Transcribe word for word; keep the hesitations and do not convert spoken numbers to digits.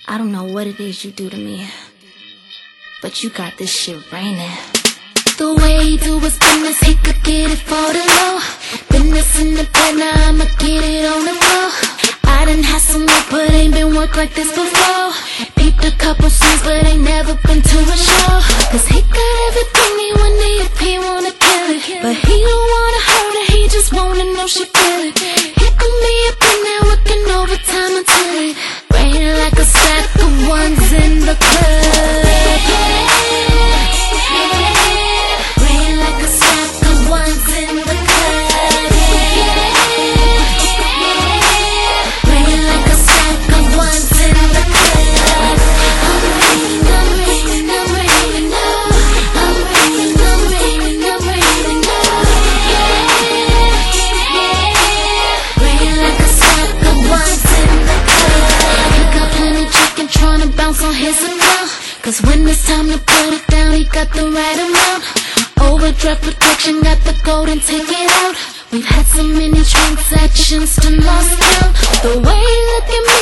I don't know what it is you do to me, but you got this shit raining. The way he do his business, he could get it for the low. Business in the bed, now I'ma get it on the floor. I done had some work, but ain't been work like this before. Peeped a couple scenes, but ain't never been to a show. Cause he got everything he want, if he wanna kill it. But he don't wanna hurt her, he just wanna know she feel it. He could be up in there working overtime until it rain like a sack of ones in the club. Rain like a sack of ones in the club. Rain like a sack of ones in the club. I'm raining, I'm raining, I'm raining, oh. I'm raining, I'm raining, I'm raining, oh. Rain like a sack of ones in the club. He got plenty chicken tryna bounce on his account. Cause when it's time to put it down, he got the right amount. Overdraft protection, got the gold and take it out. We've had so many transactions to lost count. The way he look at me